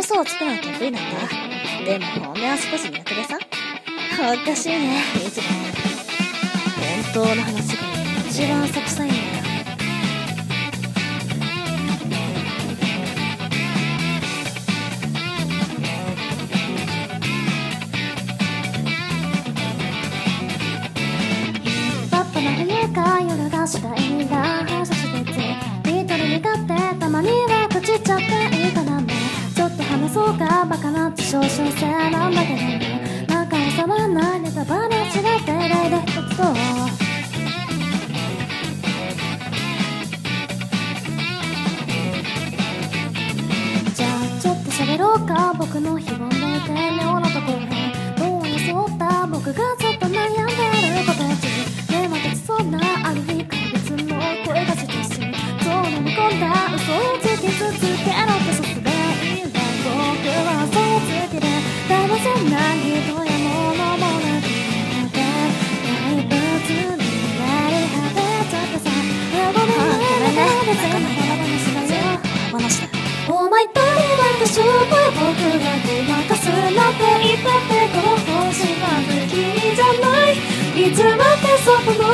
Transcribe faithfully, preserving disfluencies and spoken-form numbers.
嘘をつくのは得意なんだ。でも本音は少し苦手でさ。おかしいね、いつも。本当の話が一番浅臭いんだよ。パッパな冬か夜が次第だ。反射しててリトルに勝ってたまには朽ちちゃっていいかな。もうちょっと話そうか。バカなって少々性なんだけどね。仲を触らないネタバレしないで例で一つとじゃあちょっと喋ろうか。僕の非凡でいて妙なところどう装った僕がずっと悩んでることでもできそうなある日怪物の声がしてしそう飲み込んだ嘘をつき続けろってそすべいんだ。僕は嘘をつきで騙せない人や物もなくて大仏になり果てちゃってさ。ごめんね全部話だよ話だよ。お前誰なんかしょうも僕がごまかすなんて言ったってこの星は不気味じゃない。いつまでそこの